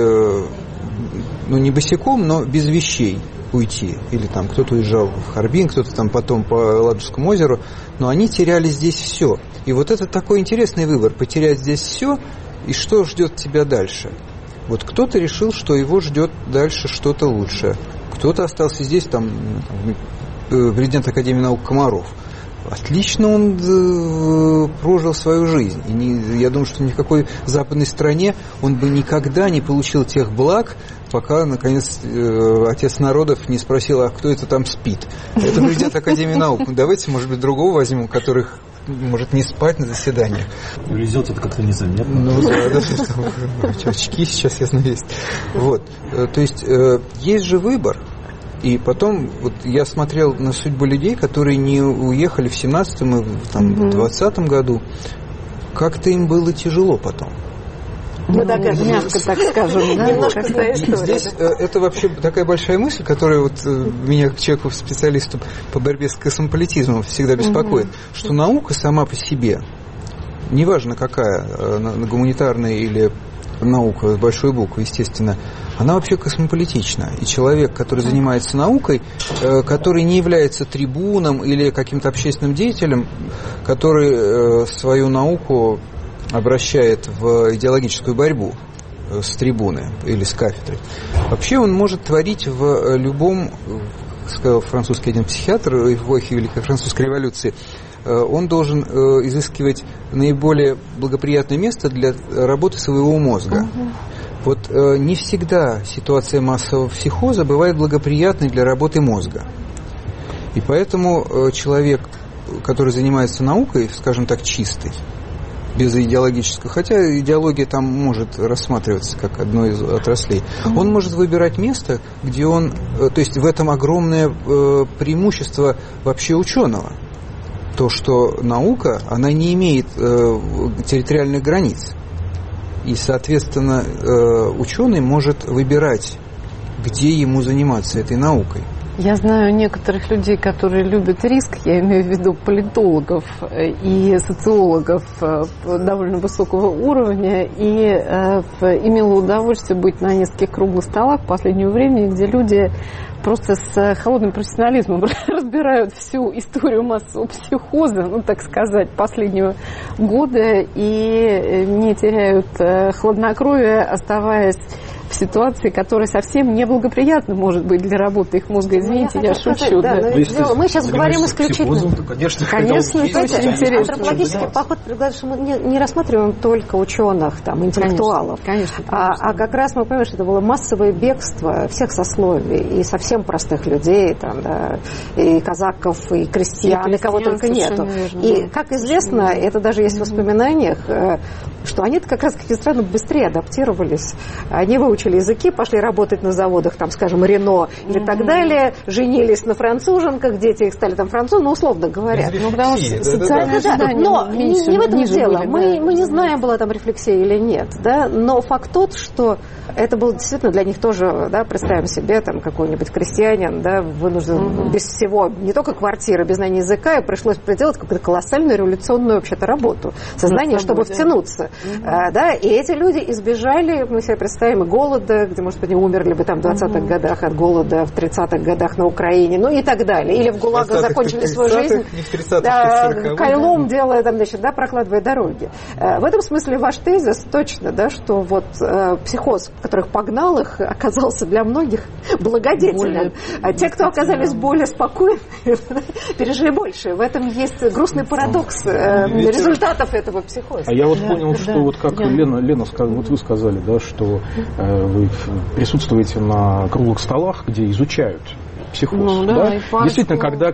не босиком, но без вещей уйти. Или там кто-то уезжал в Харбин, кто-то там потом по Ладожскому озеру, но они теряли здесь все. И вот это такой интересный выбор, потерять здесь все, и что ждет тебя дальше. Вот кто-то решил, что его ждет дальше что-то лучшее. Кто-то остался здесь, там президент Академии наук Комаров. Отлично он прожил свою жизнь. И я думаю, что ни в какой западной стране он бы никогда не получил тех благ, пока, наконец, отец народов не спросил, а кто это там спит. Это президент Академии наук. Давайте, может быть, другого возьмем, у которых может не спать на заседаниях. Везет это как-то незаметно. Очки сейчас, ясно, есть. Вот. То есть, есть же выбор. И потом, вот я смотрел на судьбу людей, которые не уехали в 17-м и в 20-м году. Как-то им было тяжело потом. Мягко так скажем, да? Немножко здесь это вообще такая большая мысль, которая вот меня, как человеку, специалисту по борьбе с космополитизмом, всегда беспокоит, что наука сама по себе, неважно какая, гуманитарная или наука с большой буквы, естественно, она вообще космополитична. И человек, который занимается наукой, который не является трибуном или каким-то общественным деятелем, который свою науку обращает в идеологическую борьбу, с трибуны или с кафедры. Вообще он может творить в любом, сказал французский один психиатр, в эпохе Великой Французской революции, он должен изыскивать наиболее благоприятное место для работы своего мозга. Вот не всегда ситуация массового психоза бывает благоприятной для работы мозга. И поэтому человек, который занимается наукой, скажем так, чистой, без идеологического, хотя идеология там может рассматриваться как одно из отраслей, он может выбирать место, где он, то есть в этом огромное преимущество вообще ученого. То, что наука, она не имеет территориальных границ. И, соответственно, ученый может выбирать, где ему заниматься этой наукой. Я знаю некоторых людей, которые любят риск, я имею в виду политологов и социологов довольно высокого уровня, и имела удовольствие быть на нескольких круглых столах в последнее время, где люди просто с холодным профессионализмом разбирают всю историю массового психоза, ну, так сказать, последнего года, и не теряют хладнокровия, оставаясь в ситуации, которая совсем неблагоприятна, может быть, для работы их мозга. Извините, я шучу. Да. Мы сейчас говорим исключительно. Конечно, это очень интересно. Антропологический подход предполагает, что мы не рассматриваем только ученых, там, интеллектуалов, конечно. А как раз мы понимаем, что это было массовое бегство всех сословий, и совсем простых людей, там, да, и казаков, и крестьян, и кого только нету. И, как известно, это даже есть в воспоминаниях, что они-то как раз, как ни странно, быстрее адаптировались. Они выучили языки, пошли работать на заводах, там, скажем, Рено или так далее, женились на француженках, дети их стали там французы, условно говоря. Ну, потому что социальное ожидание но не в этом дело. Мы не знаем, была там рефлексия или нет, да, но факт тот, что это было действительно для них тоже, да, представим себе, там, какой-нибудь крестьянин, да, вынужден без всего, не только квартиры, без знания языка, и пришлось проделать какую-то колоссальную революционную вообще-то работу, сознание, чтобы втянуться. Да, и эти люди избежали, мы себе представим, голода, где, может быть, они умерли бы там в 20-х годах от голода, в 30-х годах на Украине, ну и так далее. Или в ГУЛАГах закончили свою жизнь кайлом, делая, там, значит, да, прокладывая дороги. В этом смысле ваш тезис точно, да, что вот психоз, которых погнал их, оказался для многих благодетелем. А те, кто оказались более спокойны, пережили больше. В этом есть грустный парадокс результатов этого психоза. А я вот понял, что вот как Лена сказала, вот вы сказали, да, что вы присутствуете на круглых столах, где изучают психоз. Ну, да? Да? Действительно, когда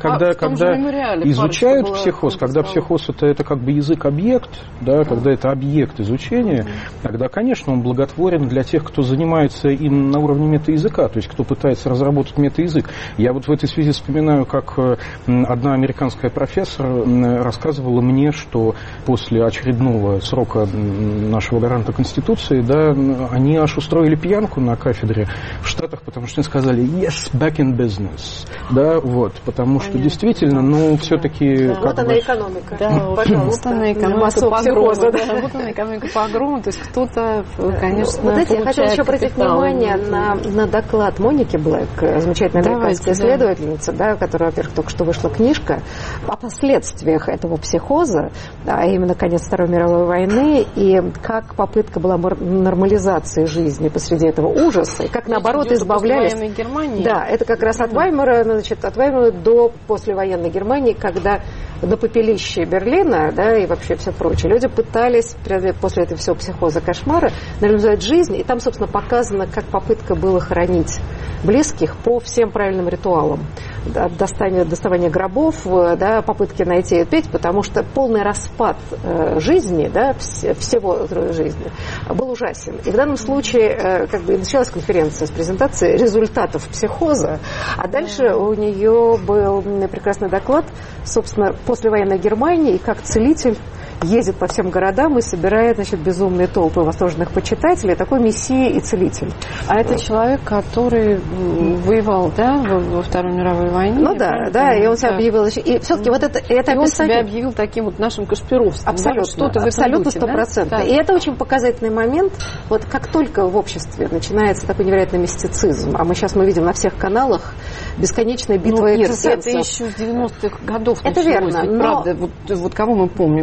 изучают психоз, когда психоз это как бы язык-объект, да, когда это объект изучения, тогда, конечно, он благотворен для тех, кто занимается им на уровне метаязыка, то есть кто пытается разработать метаязык. Я вот в этой связи вспоминаю, как одна американская профессор рассказывала мне, что после очередного срока нашего гаранта Конституции, да, они аж устроили пьянку на кафедре в Штатах, потому что они сказали «yes, back in business». Да, вот, потому что действительно, ну, все-таки... Да, вот она экономика. Да, пожалуйста. Вот она экономика погрома. Вот она экономика погрома, то есть кто-то, конечно, вот эти, я хотела еще обратить внимание на доклад Моники Блэк, замечательной американской исследовательницы, да, которая, во-первых, только что вышла книжка о последствиях этого психоза, а именно конец Второй мировой войны, и как попытка была нормализации жизни посреди этого ужаса, и как, наоборот, избавлялись... Да, это как раз от Ваймара, значит, от Ваймара до послевоенной Германии, когда до попелища Берлина, да, и вообще все прочее, люди пытались после этого всего психоза, кошмара нормализовать жизнь, и там, собственно, показано, как попытка была хоронить близких по всем правильным ритуалам. Доставание гробов, да, попытки найти и петь, потому что полный распад жизни, да, всего жизни был ужасен. И в данном случае как бы началась конференция с презентацией результатов психоза, а дальше у нее был прекрасный доклад, собственно, послевоенной Германии, и как целитель ездит по всем городам и собирает, значит, безумные толпы восторженных почитателей, такой мессия и целитель. А это человек, который воевал, да, во Второй мировой войне? Ну да, да, и он себя объявил, и все-таки вот это описание... Он себя объявил таким вот нашим Кашпировским. Абсолютно, да? Что-то абсолютно 100%. Да? И это очень показательный момент, вот как только в обществе начинается такой невероятный мистицизм, а мы видим на всех каналах бесконечная битва экстрасенсов. Это еще с 90-х годов. Это верно. Ведь, правда, вот кого мы помним? Чумак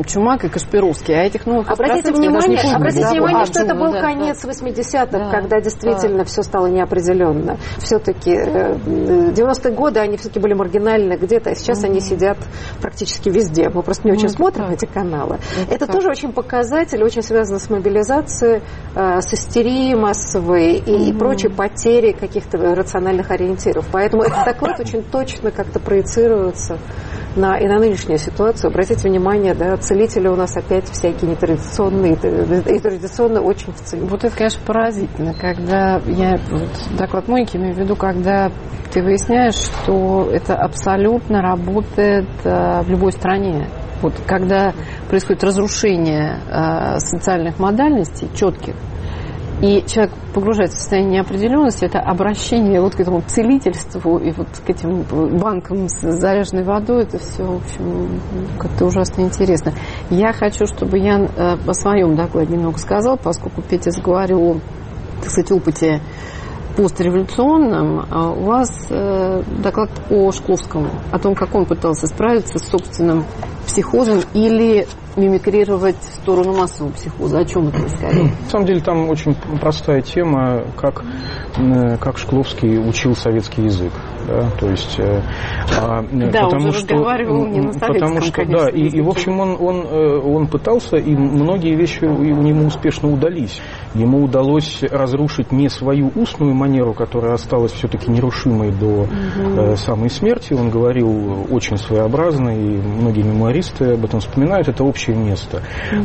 и Кашпировский, а этих новых Обратите внимание, что это был конец 80-х, когда действительно все стало неопределенно. Все-таки 90-е годы, они все-таки были маргинальны где-то, а сейчас они сидят практически везде. Мы просто не очень смотрим эти каналы. Это тоже очень показатель, очень связано с мобилизацией, с истерией массовой и прочей потерей каких-то рациональных ориентиров. Поэтому этот доклад очень точно как-то проецируется и на нынешнюю ситуацию. Обратите внимание, да, целители у нас опять всякие нетрадиционные, и традиционно очень в цене. Вот это, конечно, поразительно, когда доклад Моники, имею в виду, когда ты выясняешь, что это абсолютно работает в любой стране. Вот когда происходит разрушение социальных модальностей, четких, и человек погружается в состояние неопределенности, это обращение вот к этому целительству и вот к этим банкам с заряженной водой, это все, в общем, как-то ужасно интересно. Я хочу, чтобы Ян о своем докладе немного сказал, поскольку Петя заговорил о, так сказать, опыте постреволюционном, а у вас доклад о Шкловском, о том, как он пытался справиться с собственным психозом или мимикрировать в сторону массового психоза. О чем это скорее? На самом деле там очень простая тема, как Шкловский учил советский язык. Да, то есть, он же разговаривал не на советском, конечно. Да, и в общем, он пытался, и многие вещи у него успешно удались. Ему удалось разрушить не свою устную манеру, которая осталась все-таки нерушимой до самой смерти. Он говорил очень своеобразно, и многие мемуаристы об этом вспоминают, это общее место.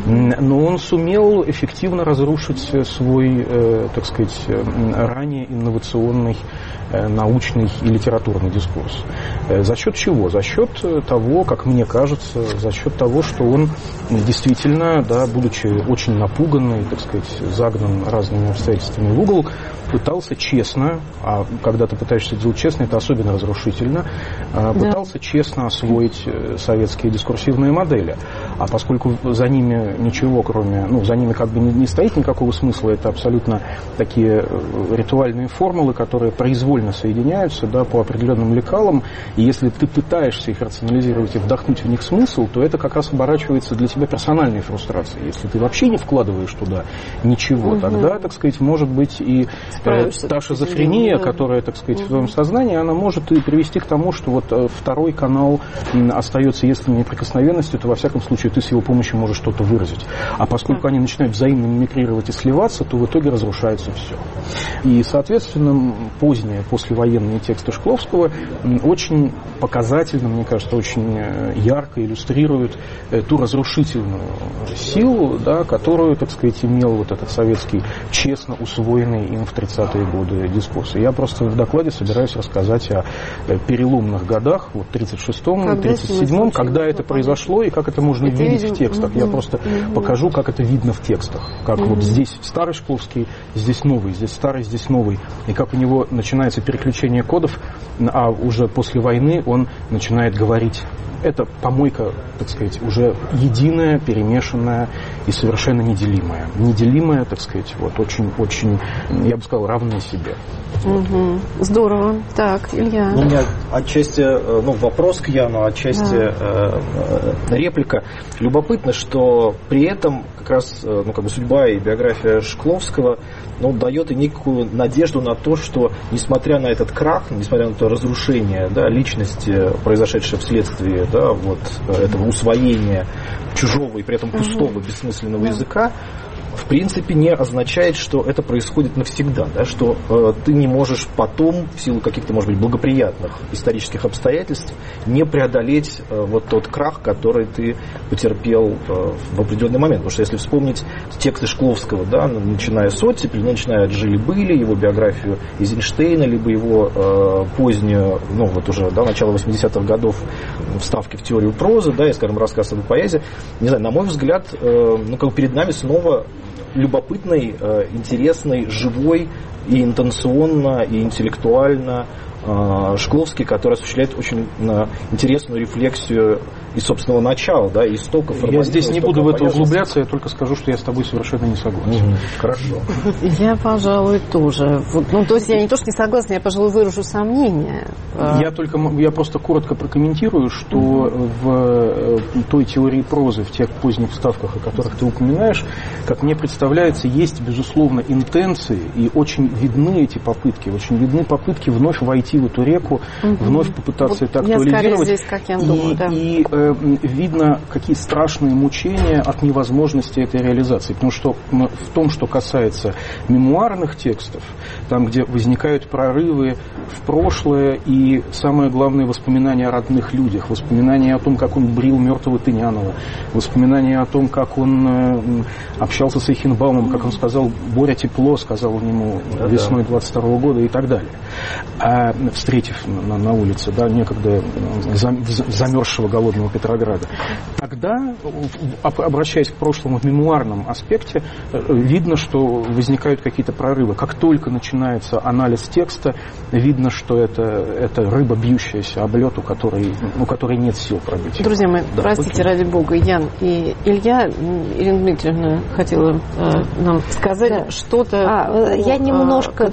Но он сумел эффективно разрушить свой, так сказать, ранее инновационный научный и литературный дискурс. За счет чего? За счет того, как мне кажется, за счет того, что он действительно, да, будучи очень напуганный, так сказать, загнан разными обстоятельствами в угол, пытался честно, а когда ты пытаешься делать честно, это особенно разрушительно, пытался честно освоить советские дискурсивные модели. А поскольку за ними ничего, кроме, за ними как бы не стоит никакого смысла, это абсолютно такие ритуальные формулы, которые произвольно соединяются, да, по определенным лекалам, и если ты пытаешься их рационализировать и вдохнуть в них смысл, то это как раз оборачивается для тебя персональной фрустрацией. Если ты вообще не вкладываешь туда ничего, тогда, так сказать, может быть и та шизофрения, которая, так сказать, в твоем сознании, она может и привести к тому, что вот второй канал остается, если не неприкосновенностью, то во всяком случае ты с его помощью можешь что-то выразить. А поскольку они начинают взаимно мимикрировать и сливаться, то в итоге разрушается все. И, соответственно, поздние послевоенные тексты Шкловского очень показательно, мне кажется, очень ярко иллюстрируют ту разрушительную силу, да, которую, так сказать, имел вот этот советский, честно усвоенный им в 30-е годы дискурс. И я просто в докладе собираюсь рассказать о переломных годах, вот 36-м, 37-м, когда это произошло и как это можно видеть в текстах. Я просто покажу, как это видно в текстах. Как вот здесь старый Шкловский, здесь новый, здесь старый, здесь новый. И как у него начинается переключение кодов, а уже после войны он начинает говорить. Это помойка, так сказать, уже единая, перемешанная и совершенно неделимая. Неделимая, так сказать, вот очень, я бы сказал, равная себе. Здорово. Так, Илья. У меня отчасти вопрос к Яну, отчасти реплика. Любопытно, что при этом как раз судьба и биография Шкловского дает и некую надежду на то, что несмотря на этот крах, несмотря на то разрушение, да, личности, произошедшее вследствие, да, вот этого усвоения чужого и при этом пустого, бессмысленного языка, в принципе не означает, что это происходит навсегда, да, что ты не можешь потом, в силу каких-то, может быть, благоприятных исторических обстоятельств, не преодолеть вот тот крах, который ты потерпел в определенный момент. Потому что если вспомнить тексты Шкловского, да, начиная с оттепели, начиная от «Жили-были», его биографию Эйзенштейна, либо его позднюю, уже начало 80-х годов вставки в теорию прозы, да, и, скажем, рассказ об поэзии, не знаю, на мой взгляд, перед нами снова любопытный, интересный, живой и интенционно, и интеллектуально Шкловский, который осуществляет очень интересную рефлексию из собственного начала, да, истоков. Я здесь не буду в это углубляться, я только скажу, что я с тобой совершенно не согласен. Хорошо. Я, пожалуй, тоже. То есть я не то, что не согласна, я, пожалуй, выражу сомнения. Я просто коротко прокомментирую, что в той теории прозы, в тех поздних вставках, о которых ты упоминаешь, как мне представляется, есть, безусловно, интенции, и очень видны эти попытки, вновь войти в эту реку, вновь попытаться это актуализировать. Здесь, как я думаю, и видно, какие страшные мучения от невозможности этой реализации. Потому что в том, что касается мемуарных текстов, там, где возникают прорывы в прошлое и, самое главное, воспоминания о родных людях, воспоминания о том, как он брил мертвого Тынянова, воспоминания о том, как он общался с Эйхенбаумом, как он сказал, Боря тепло, сказал он ему весной 22 года и так далее. Встретив на улице, некогда замерзшего голодного Петрограда. Тогда, обращаясь к прошлому в мемуарном аспекте, видно, что возникают какие-то прорывы. Как только начинается анализ текста, видно, что это рыба, бьющаяся об лед, у которой нет сил пробить. Друзья мои, простите, ради бога, Ян и Илья, Ирина Дмитриевна хотела нам сказать что-то. Я немножко,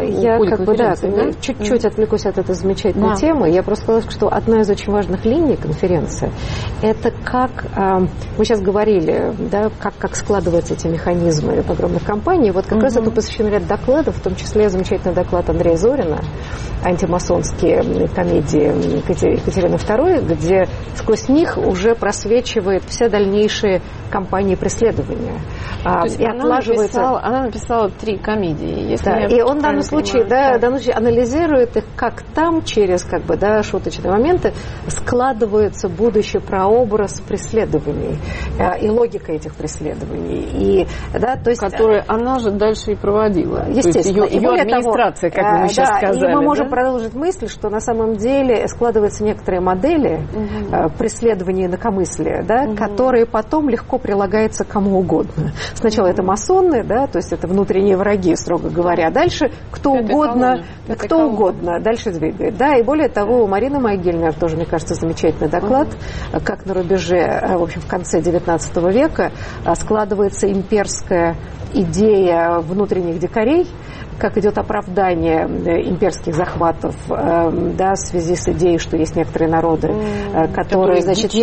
чуть-чуть отвлекусь от этой замечательной темы. Я просто сказала, что одна из очень важных линий конференции – это как, мы сейчас говорили, как складываются эти механизмы погромных кампаний. Вот как раз это посвящен ряд докладов, в том числе замечательный доклад Андрея Зорина «Антимасонские комедии Екатерины II», где сквозь них уже просвечивает все дальнейшие кампании преследования. И она написала 3 комедии. И он в данном случае анализирует их, как там через шуточные моменты складывается будущий прообраз преследований и логика этих преследований. Которые она же дальше и проводила. Естественно. Ее администрация, как мы сейчас сказали. И мы можем продолжить мысль, что на самом деле складываются некоторые модели преследования инакомыслия, которые потом легко прилагаются кому угодно. Сначала это масоны, то есть это внутренние враги, строго говоря. Дальше кто угодно дальше двигает. И более того, у Марины Майгельмер тоже, мне кажется, замечательный доклад, как на рубеже, в общем, в конце XIX века складывается имперская идея внутренних дикарей, как идет оправдание имперских захватов в связи с идеей, что есть некоторые народы, которые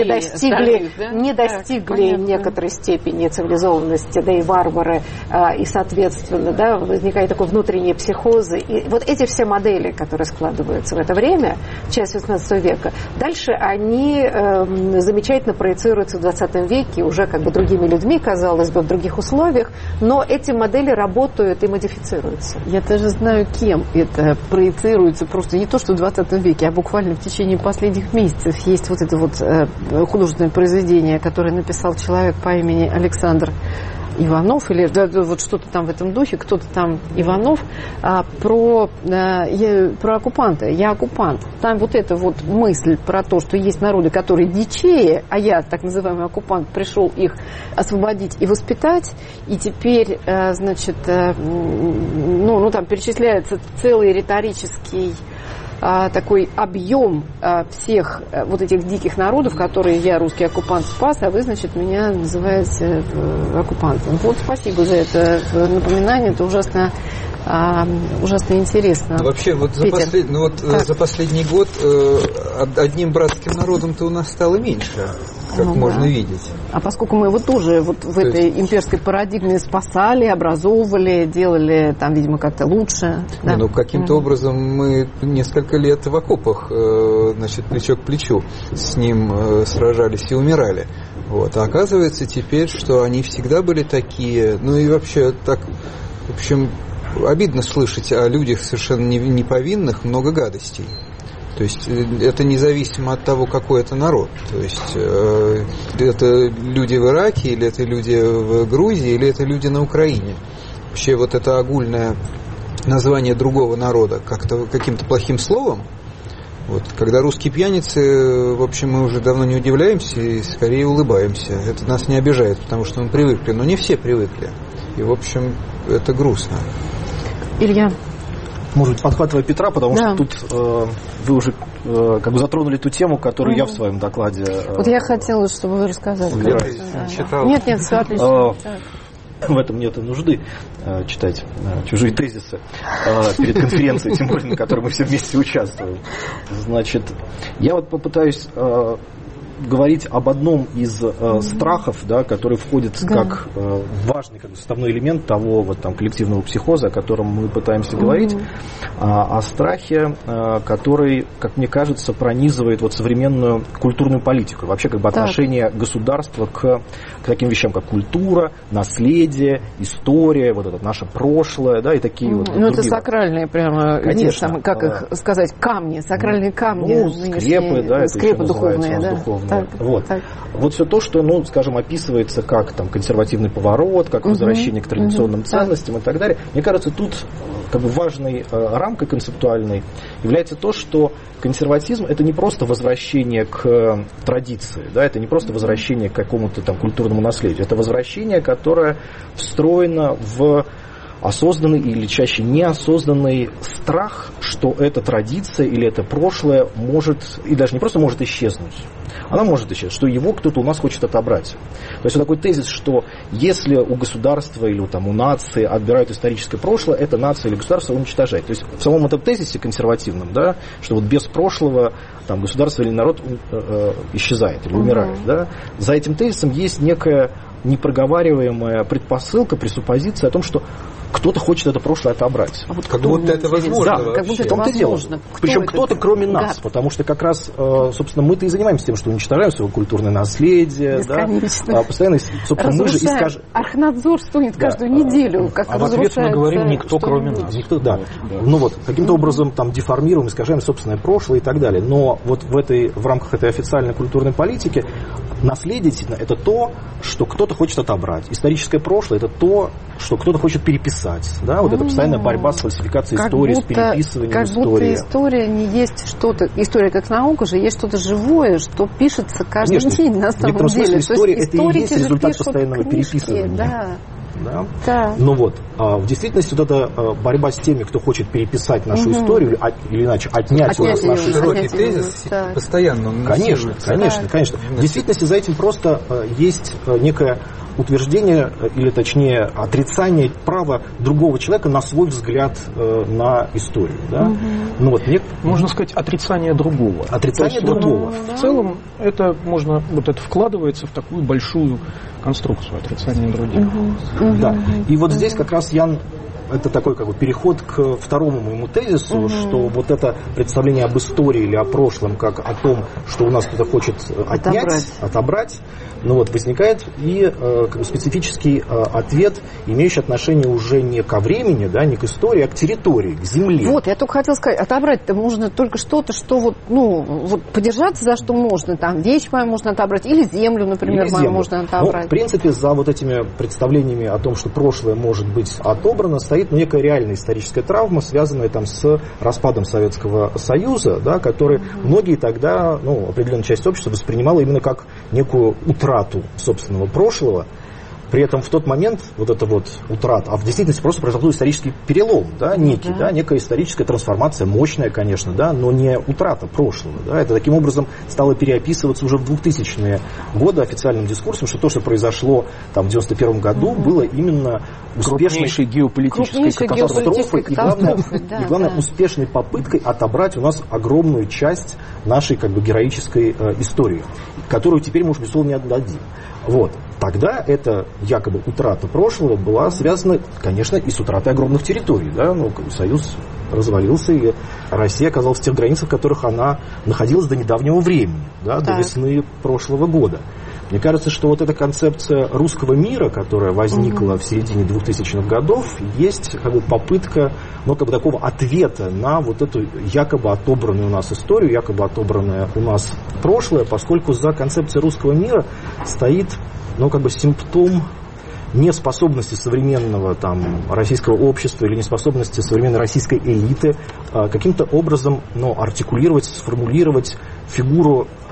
не достигли некоторой степени цивилизованности, и варвары, и, соответственно, возникает такой внутренний психоз. И вот эти все модели, которые складываются в это время, часть XIX века, дальше они замечательно проецируются в XX веке уже другими людьми, казалось бы, в других условиях, но эти модели работают и модифицируются. Я даже знаю, кем это проецируется, просто не то, что в 20 веке, а буквально в течение последних месяцев. Есть вот это художественное произведение, которое написал человек по имени Александр Иванов, или вот что-то там в этом духе, кто-то там Иванов, про оккупанта. Я оккупант. Там вот эта мысль про то, что есть народы, которые дичее, а я, так называемый оккупант, пришел их освободить и воспитать, и теперь, там перечисляется целый риторический такой объем всех вот этих диких народов, которые я, русский оккупант, спас, а вы, меня называете оккупантом. Спасибо за это напоминание, это ужасно интересно. Вообще, за последний год одним братским народом-то у нас стало меньше, как можно видеть. А поскольку мы его тоже в этой имперской парадигме спасали, образовывали, делали там, видимо, как-то лучше. Каким-то образом мы несколько лет в окопах, плечо к плечу с ним сражались и умирали. А оказывается теперь, что они всегда были такие, и вообще так, в общем, обидно слышать о людях совершенно неповинных много гадостей. То есть это независимо от того, какой это народ. То есть это люди в Ираке, или это люди в Грузии, или это люди на Украине. Вообще это огульное название другого народа каким-то плохим словом. Когда русские пьяницы, в общем, мы уже давно не удивляемся и скорее улыбаемся. Это нас не обижает, потому что мы привыкли. Но не все привыкли. И, в общем, это грустно. Илья? Может быть, подхватывая Петра, потому что тут вы уже как бы затронули ту тему, которую я в своем докладе... Вот я хотела, чтобы вы рассказали. Нет, все отлично. В этом нет нужды читать чужие тезисы перед конференцией, тем более, на которой мы все вместе участвуем. Значит, я вот попытаюсь говорить об одном из страхов, да, который входит как важный как составной элемент того вот, там, коллективного психоза, о котором мы пытаемся говорить, о страхе, который, как мне кажется, пронизывает вот современную культурную политику, вообще как бы отношение государства к таким вещам, как культура, наследие, история, вот это наше прошлое, да, и такие вот. Ну, это сакральные прямо, конечно, там, как их сказать, камни, сакральные камни. Ну, скрепы, да, скрепы духовные, да. Вот все то, что, ну, скажем, описывается как там консервативный поворот, как возвращение к традиционным ценностям и так далее. Мне кажется, тут как бы важной рамкой концептуальной является то, что консерватизм это не просто возвращение к традиции, да, это не просто возвращение к какому-то там культурному наследию, это возвращение, которое встроено в осознанный или чаще неосознанный страх, что эта традиция или это прошлое может, и даже не просто может исчезнуть, она может исчезнуть, что его кто-то у нас хочет отобрать. То есть вот такой тезис, что если у государства или там, у нации отбирают историческое прошлое, эта нация или государство уничтожает. То есть в самом этом тезисе консервативном, да, что вот без прошлого там, государство или народ исчезает или умирает. Да, за этим тезисом есть некая непроговариваемая предпосылка, пресуппозиция о том, что кто-то хочет это прошлое отобрать. А вот как будто это возможно. Да, как будто это возможно. Причем кто-то, кроме нас, потому что как раз, собственно, мы-то и занимаемся тем, что уничтожаем свое культурное наследие. Да, постоянно, собственно, мы же и скажем... Архнадзор стонет каждую неделю, как в ответ мы говорим никто, кроме нас. Никто, да. Ну вот, каким-то образом там деформируем, искажаем собственное прошлое и так далее. Но вот в рамках этой официальной культурной политики наследие это то, что кто-то хочет отобрать. Историческое прошлое это то, что кто-то хочет переписать. Да? Вот это постоянная борьба с фальсификацией истории, с переписыванием истории. Как будто история не есть что-то, история как наука же, есть что-то живое, что пишется каждый день на самом деле. В смысле история это и есть результат постоянного переписывания. Да. Да? Ну вот, в действительности вот эта борьба с теми, кто хочет переписать нашу историю, или иначе отнять у нас нашу историю. Тезис постоянно. Конечно. В действительности за этим просто есть некое утверждение, или точнее отрицание права другого человека на свой взгляд на историю. Да? Ну, вот, можно сказать, отрицание другого. Отрицание другого. В целом это можно, вот это вкладывается в такую большую конструкцию отрицания других. Да. И вот здесь как раз это такой как бы переход к второму моему тезису, что вот это представление об истории или о прошлом, как о том, что у нас кто-то хочет отобрать, ну вот, возникает и как бы специфический ответ, имеющий отношение уже не ко времени, да, не к истории, а к территории, к земле. Вот, я только хотела сказать, отобрать-то можно только что-то, что вот, ну, вот подержаться за что можно, там, вещь мою можно отобрать, или землю, например, мою можно отобрать. Ну, в принципе, за вот этими представлениями о том, что прошлое может быть отобрано, стоит некая реальная историческая травма, связанная там с распадом Советского Союза, да, который многие тогда, ну, определенная часть общества воспринимала именно как некую утрату собственного прошлого. При этом в тот момент вот эта вот утрата, а в действительности просто произошел исторический перелом, да, некий, да, некая историческая трансформация, мощная, конечно, да, но не утрата прошлого. Да, это таким образом стало переописываться уже в 2000-е годы официальным дискурсом, что то, что произошло там в 91 году, было именно крупнейшей геополитической катастрофой и, главное, успешной попыткой отобрать у нас огромную часть нашей как бы героической истории, которую теперь мы уж безусловно не отдадим. Вот. Тогда эта якобы утрата прошлого была связана, конечно, и с утратой огромных территорий. Да? Ну, Союз развалился, и Россия оказалась в тех границах, в которых она находилась до недавнего времени, да, до весны прошлого года. Мне кажется, что вот эта концепция русского мира, которая возникла в середине 2000-х годов, есть как бы попытка, ну, как бы такого ответа на вот эту якобы отобранную у нас историю, якобы отобранное у нас прошлое, поскольку за концепцией русского мира стоит, ну, как бы симптом неспособности современного там, российского общества или неспособности современной российской элиты каким-то образом, ну, артикулировать, сформулировать фигуру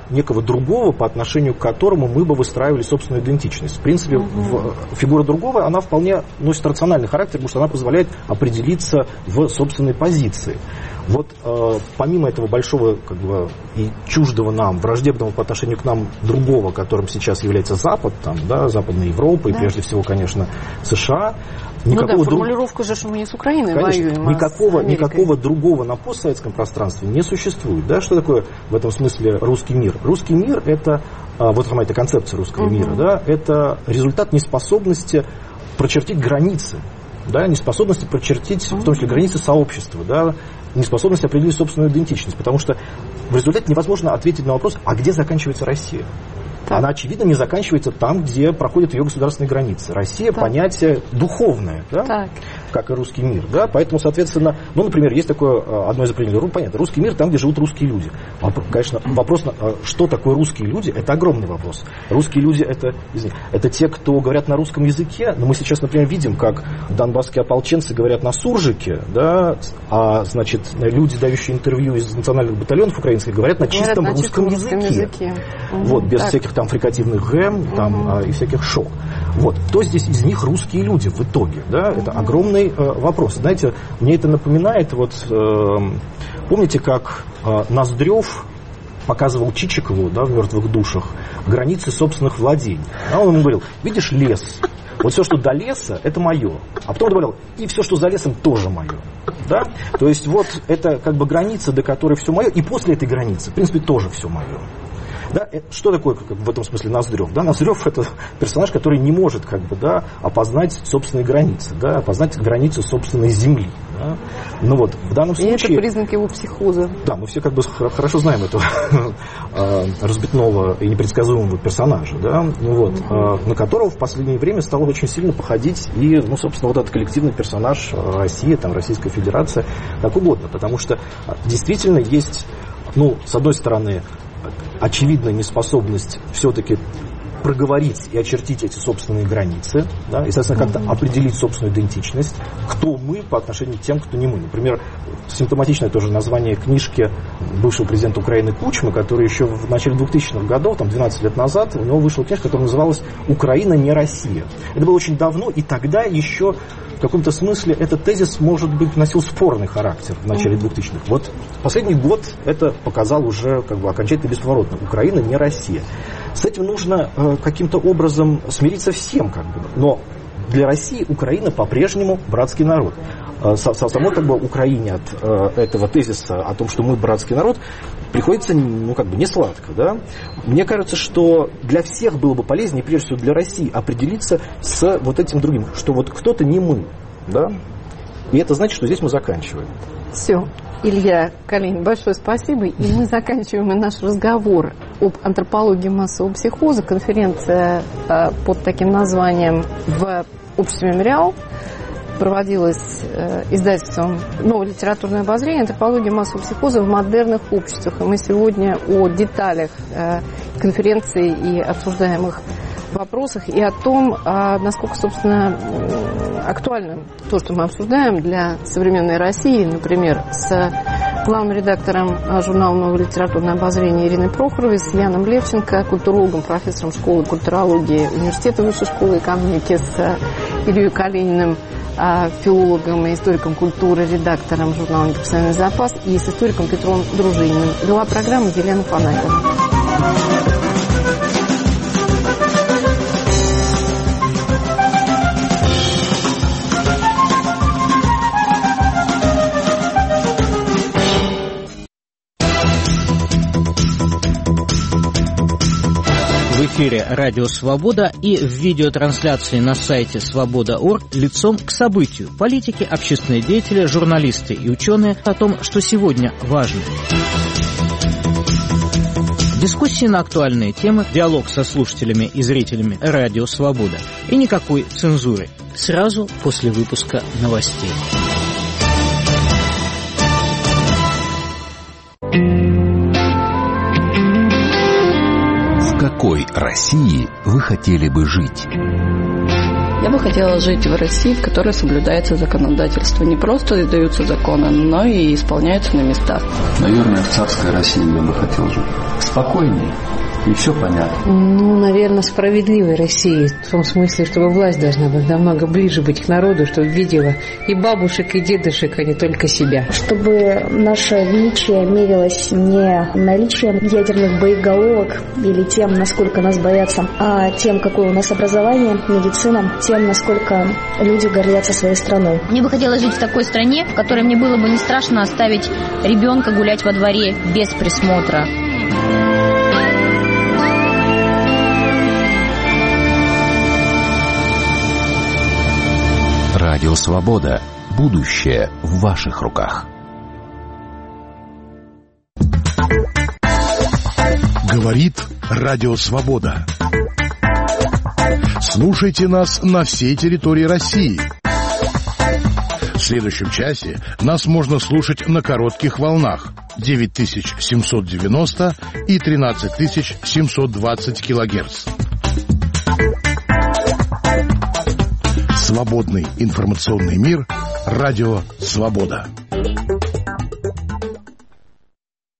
некого другого, по отношению к которому мы бы выстраивали собственную идентичность. В принципе, фигура другого, она вполне носит рациональный характер, потому что она позволяет определиться в собственной позиции. Вот помимо этого большого как бы, и чуждого нам, враждебного по отношению к нам другого, которым сейчас является Запад, там, да, Западная Европа и прежде всего, конечно, США, формулировка же, что мы не с Украиной воюем. Никакого другого на постсоветском пространстве не существует. Да? Что такое в этом смысле русский мир? Русский мир — это, вот сама эта концепция русского мира, да, это результат неспособности прочертить границы, да, неспособности прочертить, в том числе, границы сообщества, да, неспособность определить собственную идентичность, потому что в результате невозможно ответить на вопрос, а где заканчивается Россия? Так. Она, очевидно, не заканчивается там, где проходят ее государственные границы. Россия — понятие духовное, да? Как и русский мир. Да? Поэтому, соответственно, например, есть такое одно из определений. Понятно, русский мир там, где живут русские люди. Конечно, вопрос, что такое русские люди, это огромный вопрос. Русские люди это те, кто говорят на русском языке, но мы сейчас, например, видим, как донбасские ополченцы говорят на суржике, да? А, значит, люди, дающие интервью из национальных батальонов украинских, говорят на чистом русском языке. Вот, без всяких там фрикативных гэм там, и всяких шок. Вот. Кто здесь из них русские люди в итоге? Да? Это огромный вопрос. Знаете, мне это напоминает, помните, как Ноздрев показывал Чичикову, да, в «Мертвых душах» границы собственных владений. А он ему говорил, видишь лес, вот все, что до леса, это мое. А потом он говорил, и все, что за лесом, тоже мое. Да? То есть вот это как бы граница, до которой все мое, и после этой границы, в принципе, тоже все мое. Да, что такое в этом смысле Ноздрев? Да, Ноздрев — это персонаж, который не может опознать собственные границы, да, опознать границы собственной земли. Да. Ну вот, в данном случае... И это признак его психоза. Да, мы все хорошо знаем этого разбитного и непредсказуемого персонажа, да, на которого в последнее время стало очень сильно походить и, собственно, вот этот коллективный персонаж России, там, Российская Федерация, как угодно, потому что действительно есть, с одной стороны, очевидная неспособность все-таки проговорить и очертить эти собственные границы, да, и, соответственно, как-то определить собственную идентичность, кто мы по отношению к тем, кто не мы. Например, симптоматичное тоже название книжки бывшего президента Украины Кучмы, который еще в начале 2000-х годов, 12 лет назад, у него вышла книжка, которая называлась «Украина не Россия». Это было очень давно, и тогда еще в каком-то смысле этот тезис, может быть, носил спорный характер в начале 2000-х. Вот последний год это показал уже окончательно бесповоротно. Украина не Россия. С этим нужно каким-то образом смириться всем, но для России Украина по-прежнему братский народ. Самой Украине от этого тезиса о том, что мы братский народ, приходится не сладко. Да? Мне кажется, что для всех было бы полезнее, прежде всего для России, определиться с вот этим другим, что вот кто-то не мы. Да? И это значит, что здесь мы заканчиваем. Все. Илья Калинин, большое спасибо. И мы заканчиваем наш разговор об антропологии массового психоза. Конференция под таким названием в обществе «Мемориал» проводилась издательством «Новое литературное обозрение. Антропология массового психоза в модерных обществах». И мы сегодня о деталях конференции и обсуждаемых вопросах и о том, насколько, собственно, актуальным то, что мы обсуждаем для современной России, например, с главным редактором журнала «Новое литературное обозрение» Ириной Прохоровой, с Яном Левченко, культурологом, профессором школы культурологии Университета Высшей школы экономики, с Ильей Калининым, филологом и историком культуры, редактором журнала «Неприкосновенный запас», и с историком Петром Дружининым. Вела программу Елена Фанатьева. В эфире «Радио Свобода» и в видеотрансляции на сайте свобода.орг лицом к событию. Политики, общественные деятели, журналисты и ученые о том, что сегодня важно. Дискуссии на актуальные темы, диалог со слушателями и зрителями «Радио Свобода». И никакой цензуры. Сразу после выпуска новостей. В какой России вы хотели бы жить? Я бы хотела жить в России, в которой соблюдается законодательство. Не просто издаются законы, но и исполняются на местах. Наверное, в царской России я бы хотел жить. Спокойнее. И все понятно. Наверное, справедливой России. В том смысле, чтобы власть должна быть намного ближе быть к народу, чтобы видела и бабушек, и дедушек, а не только себя. Чтобы наше величие мерилось не наличием ядерных боеголовок или тем, насколько нас боятся, а тем, какое у нас образование, медицина, тем, насколько люди гордятся своей страной. Мне бы хотелось жить в такой стране, в которой мне было бы не страшно оставить ребенка гулять во дворе без присмотра. Радио Свобода. Будущее в ваших руках. Говорит Радио Свобода. Слушайте нас на всей территории России. В следующем часе нас можно слушать на коротких волнах 9790 и 13720 килогерц. Свободный информационный мир. Радио Свобода.